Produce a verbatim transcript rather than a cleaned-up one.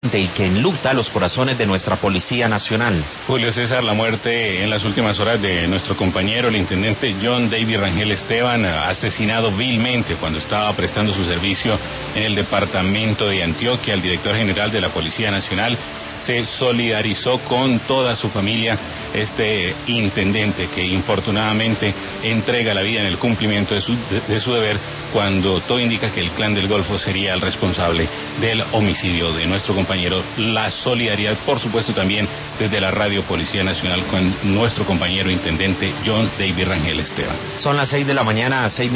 y que enluta los corazones de nuestra Policía Nacional. Julio César, la muerte en las últimas horas de nuestro compañero, el intendente John David Rangel Esteban, asesinado vilmente cuando estaba prestando su servicio en el departamento de Antioquia. El director general de la Policía Nacional se solidarizó con toda su familia, este intendente que infortunadamente entrega la vida en el cumplimiento de su, de, de su deber, cuando todo indica que el Clan del Golfo sería el responsable del homicidio de nuestro compañero. La solidaridad, por supuesto, también desde la Radio Policía Nacional con nuestro compañero intendente John David Rangel Esteban. Son las seis de la mañana, seis